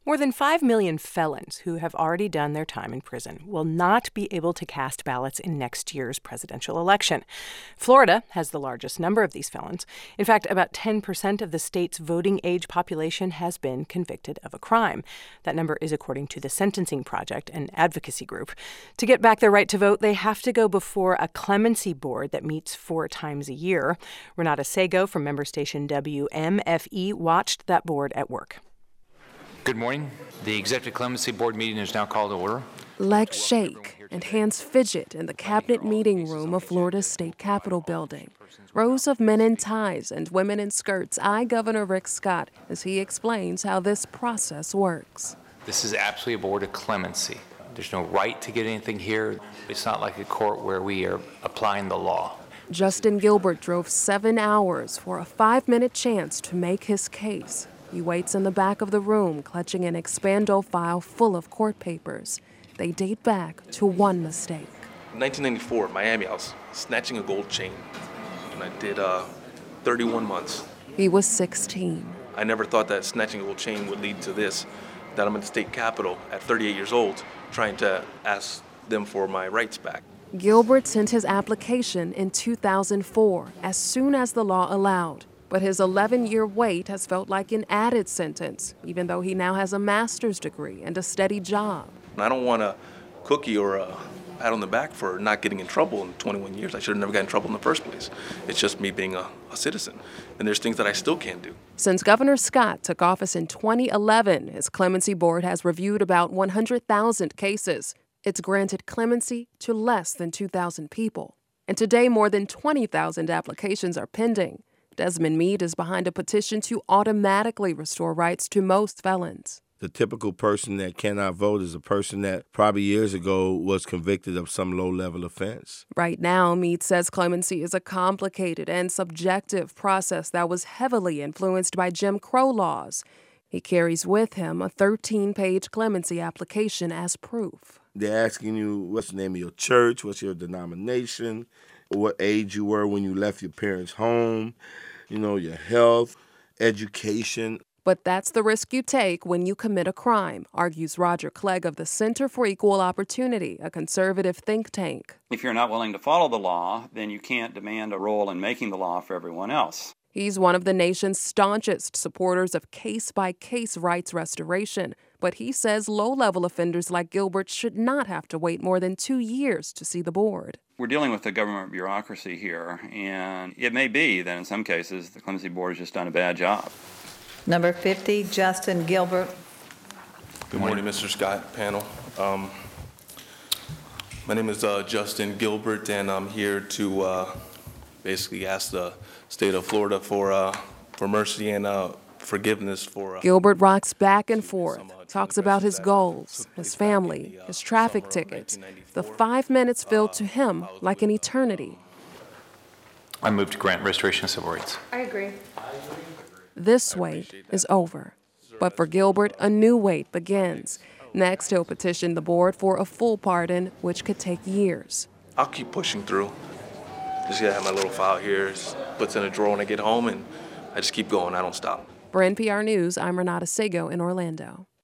More than 5 million felons who have already done their time in prison will not be able to cast ballots in next year's presidential election. Florida has the largest number of these felons. In fact, about 10% of the state's voting age population has been convicted of a crime. That number is according to the Sentencing Project, an advocacy group. To get back their right to vote, they have to go before a clemency board that meets 4 times a year. Renata Sego from member station WMFE watched that board at work. Good morning. The Executive Clemency Board meeting is now called to order. Legs shake and hands fidget in the cabinet meeting room of Florida's state capitol building. Rows of men in ties and women in skirts eye Governor Rick Scott as he explains how this process works. This is absolutely a board of clemency. There's no right to get anything here. It's not like a court where we are applying the law. Justin Gilbert drove 7 hours for a 5-minute chance to make his case. He waits in the back of the room, clutching an Expando file full of court papers. They date back to one mistake. In 1994, Miami, I was snatching a gold chain, and I did 31 months. He was 16. I never thought that snatching a gold chain would lead to this, that I'm in the state capitol at 38 years old, trying to ask them for my rights back. Gilbert sent his application in 2004, as soon as the law allowed. But his 11-year wait has felt like an added sentence, even though he now has a master's degree and a steady job. I don't want a cookie or a pat on the back for not getting in trouble in 21 years. I should have never got in trouble in the first place. It's just me being a citizen. And there's things that I still can't do. Since Governor Scott took office in 2011, his clemency board has reviewed about 100,000 cases. It's granted clemency to less than 2,000 people. And today, more than 20,000 applications are pending. Desmond Meade is behind a petition to automatically restore rights to most felons. The typical person that cannot vote is a person that probably years ago was convicted of some low-level offense. Right now, Meade says clemency is a complicated and subjective process that was heavily influenced by Jim Crow laws. He carries with him a 13-page clemency application as proof. They're asking you what's the name of your church, what's your denomination, what age you were when you left your parents' home, your health, education. But that's the risk you take when you commit a crime, argues Roger Clegg of the Center for Equal Opportunity, a conservative think tank. If you're not willing to follow the law, then you can't demand a role in making the law for everyone else. He's one of the nation's staunchest supporters of case-by-case rights restoration, but he says low-level offenders like Gilbert should not have to wait more than 2 years to see the board. We're dealing with the government bureaucracy here, and it may be that in some cases the clemency board has just done a bad job. Number 50, Justin Gilbert. Good morning, Mr. Scott, panel. My name is Justin Gilbert, and I'm here to basically ask the state of Florida for mercy and forgiveness for... Gilbert rocks back and forth, talks about his goals, his family, his traffic tickets. The 5 minutes feel to him like an eternity. I move to grant restoration of civil rights. I agree. This wait is over. But for Gilbert, a new wait begins. Next, he'll petition the board for a full pardon, which could take years. I'll keep pushing through. Just gotta have my little file here. It puts in a drawer when I get home, and I just keep going. I don't stop. For NPR News, I'm Renata Sego in Orlando.